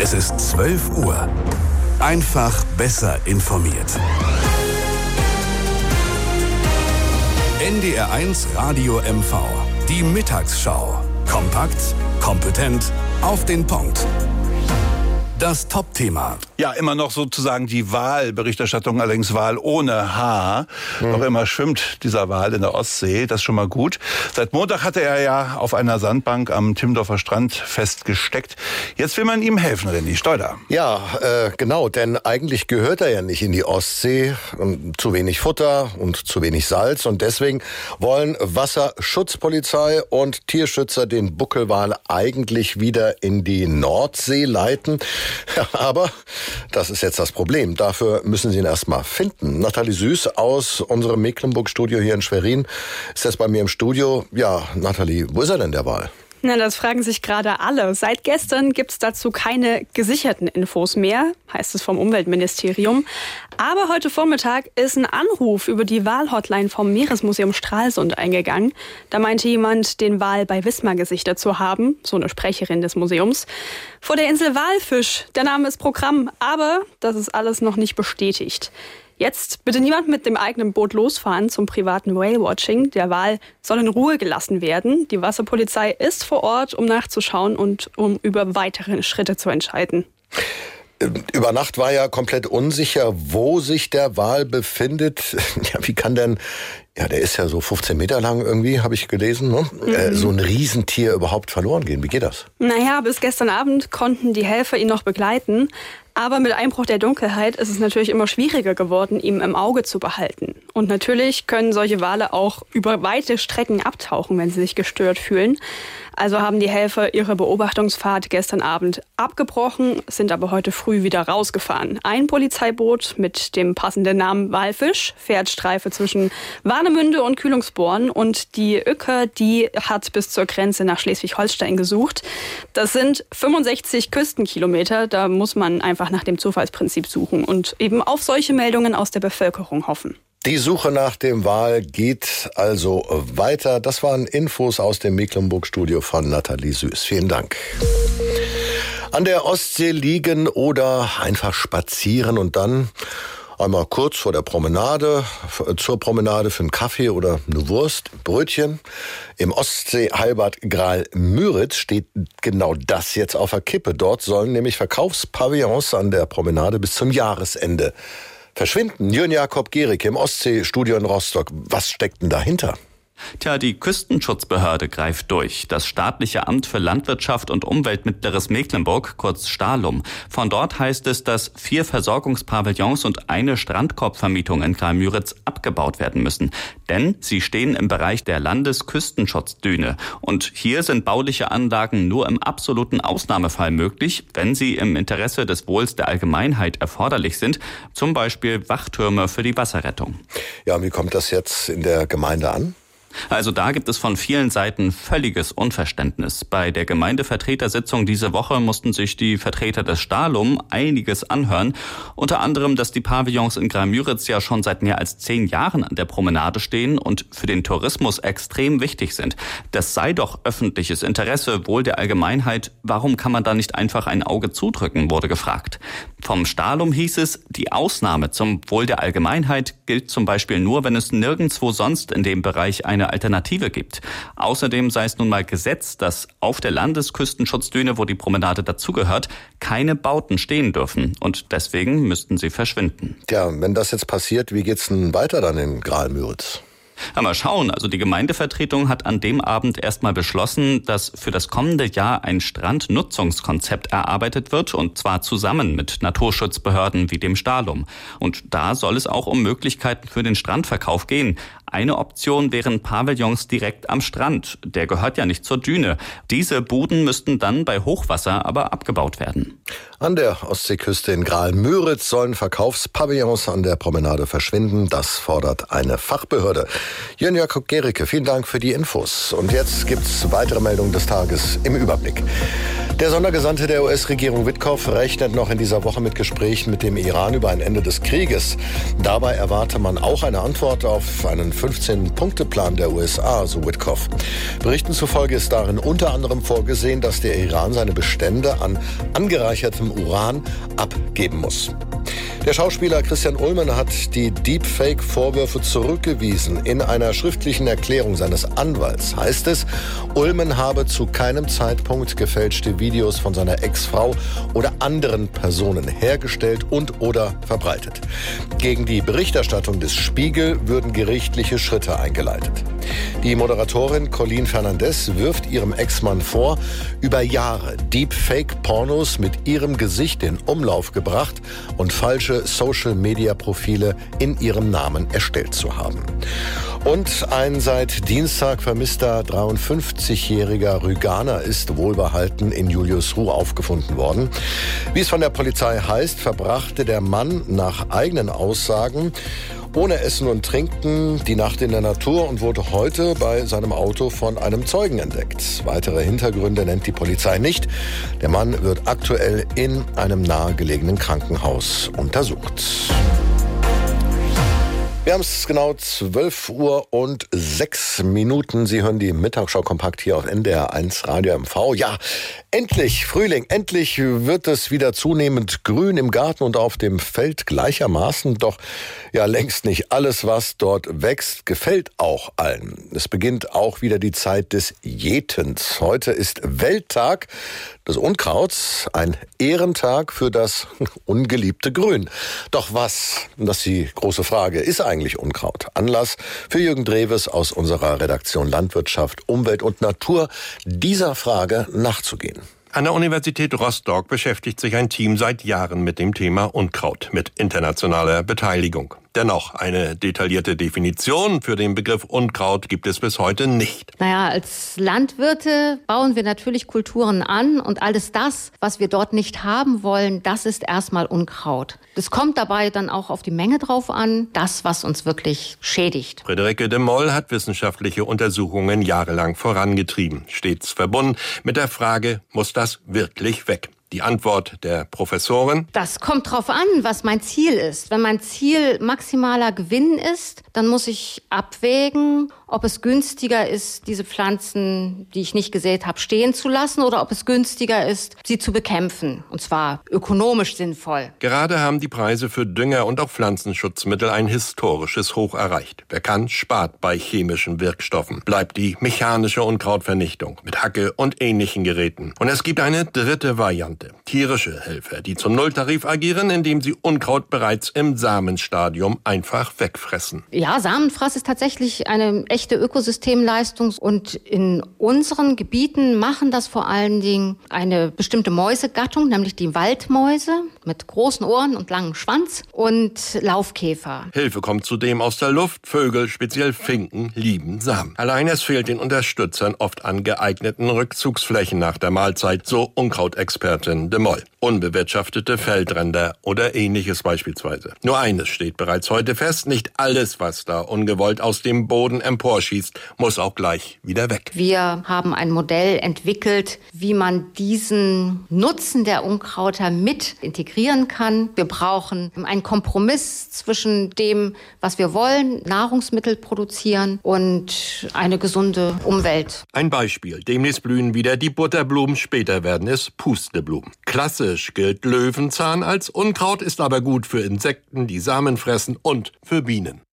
Es ist 12 Uhr. Einfach besser informiert. NDR1 Radio MV. Die Mittagsschau. Kompakt, kompetent, auf den Punkt. Das Top-Thema. Ja, immer noch sozusagen die Wahlberichterstattung, allerdings Wahl ohne H. Noch immer schwimmt dieser Wal in der Ostsee, das ist schon mal gut. Seit Montag hatte er ja auf einer Sandbank am Timmendorfer Strand festgesteckt. Jetzt will man ihm helfen, René Steuder. Ja, genau, denn eigentlich gehört er ja nicht in die Ostsee. Zu wenig Futter und zu wenig Salz. Und deswegen wollen Wasserschutzpolizei und Tierschützer den Buckelwal eigentlich wieder in die Nordsee leiten. Ja, aber das ist jetzt das Problem. Dafür müssen sie ihn erstmal finden. Nathalie Süß aus unserem Mecklenburg-Studio hier in Schwerin ist jetzt bei mir im Studio. Ja, Nathalie, wo ist er denn, der Wal? Na, das fragen sich gerade alle. Seit gestern gibt's dazu keine gesicherten Infos mehr, heißt es vom Umweltministerium. Aber heute Vormittag ist ein Anruf über die Walhotline vom Meeresmuseum Stralsund eingegangen. Da meinte jemand, den Wal bei Wismar gesichtet zu haben, so eine Sprecherin des Museums. Vor der Insel Walfisch, der Name ist Programm, aber das ist alles noch nicht bestätigt. Jetzt bitte niemand mit dem eigenen Boot losfahren zum privaten Whale-Watching. Der Wal soll in Ruhe gelassen werden. Die Wasserpolizei ist vor Ort, um nachzuschauen und um über weitere Schritte zu entscheiden. Über Nacht war ja komplett unsicher, wo sich der Wal befindet. Ja, wie kann denn, ja, der ist ja so 15 Meter lang irgendwie, habe ich gelesen, ne? So ein Riesentier überhaupt verloren gehen. Wie geht das? Naja, bis gestern Abend konnten die Helfer ihn noch begleiten. Aber mit Einbruch der Dunkelheit ist es natürlich immer schwieriger geworden, ihn im Auge zu behalten. Und natürlich können solche Wale auch über weite Strecken abtauchen, wenn sie sich gestört fühlen. Also haben die Helfer ihre Beobachtungsfahrt gestern Abend abgebrochen, sind aber heute früh wieder rausgefahren. Ein Polizeiboot mit dem passenden Namen Walfisch fährt Streife zwischen Warnemünde und Kühlungsborn. Und die Uecker, die hat bis zur Grenze nach Schleswig-Holstein gesucht. Das sind 65 Küstenkilometer, da muss man einfach nach dem Zufallsprinzip suchen und eben auf solche Meldungen aus der Bevölkerung hoffen. Die Suche nach dem Wal geht also weiter. Das waren Infos aus dem Mecklenburg-Studio von Nathalie Süß. Vielen Dank. An der Ostsee liegen oder einfach spazieren und dann einmal kurz vor der Promenade, zur Promenade für einen Kaffee oder eine Wurst, Brötchen. Im Ostsee-Heilbad Graal-Müritz steht genau das jetzt auf der Kippe. Dort sollen nämlich Verkaufspavillons an der Promenade bis zum Jahresende verschwinden. Jörn Jakob Gericke im Ostsee-Studio in Rostock. Was steckt denn dahinter? Tja, die Küstenschutzbehörde greift durch. Das staatliche Amt für Landwirtschaft und Umwelt Mittleres Mecklenburg, kurz STALUM. Von dort heißt es, dass 4 Versorgungspavillons und eine Strandkorbvermietung in Graal-Müritz abgebaut werden müssen. Denn sie stehen im Bereich der Landesküstenschutzdüne. Und hier sind bauliche Anlagen nur im absoluten Ausnahmefall möglich, wenn sie im Interesse des Wohls der Allgemeinheit erforderlich sind. Zum Beispiel Wachtürme für die Wasserrettung. Ja, wie kommt das jetzt in der Gemeinde an? Also da gibt es von vielen Seiten völliges Unverständnis. Bei der Gemeindevertretersitzung diese Woche mussten sich die Vertreter des STALUM einiges anhören. Unter anderem, dass die Pavillons in Graal-Müritz ja schon seit mehr als 10 Jahren an der Promenade stehen und für den Tourismus extrem wichtig sind. Das sei doch öffentliches Interesse, Wohl der Allgemeinheit. Warum kann man da nicht einfach ein Auge zudrücken, wurde gefragt. Vom STALUM hieß es, die Ausnahme zum Wohl der Allgemeinheit gilt zum Beispiel nur, wenn es nirgendwo sonst in dem Bereich eine Alternative gibt. Außerdem sei es nun mal Gesetz, dass auf der Landesküstenschutzdüne, wo die Promenade dazugehört, keine Bauten stehen dürfen. Und deswegen müssten sie verschwinden. Tja, wenn das jetzt passiert, wie geht's denn weiter dann in Graal-Müritz? Mal schauen, also die Gemeindevertretung hat an dem Abend erstmal beschlossen, dass für das kommende Jahr ein Strandnutzungskonzept erarbeitet wird und zwar zusammen mit Naturschutzbehörden wie dem STALUM. Und da soll es auch um Möglichkeiten für den Strandverkauf gehen. Eine Option wären Pavillons direkt am Strand. Der gehört ja nicht zur Düne. Diese Buden müssten dann bei Hochwasser aber abgebaut werden. An der Ostseeküste in Graal-Müritz sollen Verkaufspavillons an der Promenade verschwinden. Das fordert eine Fachbehörde. Jörn Jakob Gericke, vielen Dank für die Infos. Und jetzt gibt's weitere Meldungen des Tages im Überblick. Der Sondergesandte der US-Regierung Witkoff rechnet noch in dieser Woche mit Gesprächen mit dem Iran über ein Ende des Krieges. Dabei erwarte man auch eine Antwort auf einen 15-Punkte-Plan der USA, so Witkoff. Berichten zufolge ist darin unter anderem vorgesehen, dass der Iran seine Bestände an angereichertem Uran abgeben muss. Der Schauspieler Christian Ulmen hat die Deepfake-Vorwürfe zurückgewiesen. In einer schriftlichen Erklärung seines Anwalts heißt es, Ulmen habe zu keinem Zeitpunkt gefälschte Videos von seiner Ex-Frau oder anderen Personen hergestellt und oder verbreitet. Gegen die Berichterstattung des Spiegel würden gerichtliche Schritte eingeleitet. Die Moderatorin Colleen Fernandez wirft ihrem Ex-Mann vor, über Jahre Deepfake-Pornos mit ihrem Gesicht in Umlauf gebracht und falsche Social-Media-Profile in ihrem Namen erstellt zu haben. Und ein seit Dienstag vermisster 53-jähriger Rüganer ist wohlbehalten in Juliusruh aufgefunden worden. Wie es von der Polizei heißt, verbrachte der Mann nach eigenen Aussagen ohne Essen und Trinken die Nacht in der Natur und wurde heute bei seinem Auto von einem Zeugen entdeckt. Weitere Hintergründe nennt die Polizei nicht. Der Mann wird aktuell in einem nahegelegenen Krankenhaus untersucht. Wir haben es genau 12:06 Uhr. Sie hören die Mittagsschau kompakt hier auf NDR1 Radio MV. Ja, endlich Frühling, endlich wird es wieder zunehmend grün im Garten und auf dem Feld gleichermaßen. Doch ja, längst nicht alles, was dort wächst, gefällt auch allen. Es beginnt auch wieder die Zeit des Jätens. Heute ist Welttag des Unkrauts, ein Ehrentag für das ungeliebte Grün. Doch was, das ist die große Frage, ist eigentlich Unkraut? Anlass für Jürgen Dreves aus unserer Redaktion Landwirtschaft, Umwelt und Natur, dieser Frage nachzugehen. An der Universität Rostock beschäftigt sich ein Team seit Jahren mit dem Thema Unkraut, mit internationaler Beteiligung. Dennoch, eine detaillierte Definition für den Begriff Unkraut gibt es bis heute nicht. Als Landwirte bauen wir natürlich Kulturen an und alles das, was wir dort nicht haben wollen, das ist erstmal Unkraut. Es kommt dabei dann auch auf die Menge drauf an, das, was uns wirklich schädigt. Friederike de Moll hat wissenschaftliche Untersuchungen jahrelang vorangetrieben, stets verbunden mit der Frage, muss das wirklich weg? Die Antwort der Professorin: Das kommt drauf an, was mein Ziel ist. Wenn mein Ziel maximaler Gewinn ist, dann muss ich abwägen, ob es günstiger ist, diese Pflanzen, die ich nicht gesät habe, stehen zu lassen oder ob es günstiger ist, sie zu bekämpfen. Und zwar ökonomisch sinnvoll. Gerade haben die Preise für Dünger und auch Pflanzenschutzmittel ein historisches Hoch erreicht. Wer kann, spart bei chemischen Wirkstoffen. Bleibt die mechanische Unkrautvernichtung mit Hacke und ähnlichen Geräten. Und es gibt eine dritte Variante. Tierische Helfer, die zum Nulltarif agieren, indem sie Unkraut bereits im Samenstadium einfach wegfressen. Ja, Samenfraß ist tatsächlich eine echte Ökosystemleistung. Und in unseren Gebieten machen das vor allen Dingen eine bestimmte Mäusegattung, nämlich die Waldmäuse mit großen Ohren und langem Schwanz und Laufkäfer. Hilfe kommt zudem aus der Luft. Vögel, speziell Finken, lieben Samen. Allein es fehlt den Unterstützern oft an geeigneten Rückzugsflächen nach der Mahlzeit, so Unkrautexpertin de Moll. Unbewirtschaftete Feldränder oder ähnliches beispielsweise. Nur eines steht bereits heute fest: Nicht alles, was da ungewollt aus dem Boden emporschießt, muss auch gleich wieder weg. Wir haben ein Modell entwickelt, wie man diesen Nutzen der Unkrauter mit integrieren kann. Wir brauchen einen Kompromiss zwischen dem, was wir wollen, Nahrungsmittel produzieren, und eine gesunde Umwelt. Ein Beispiel: Demnächst blühen wieder die Butterblumen, später werden es Pusteblumen. Klassisch gilt Löwenzahn als Unkraut, ist aber gut für Insekten, die Samen fressen, und für Bienen.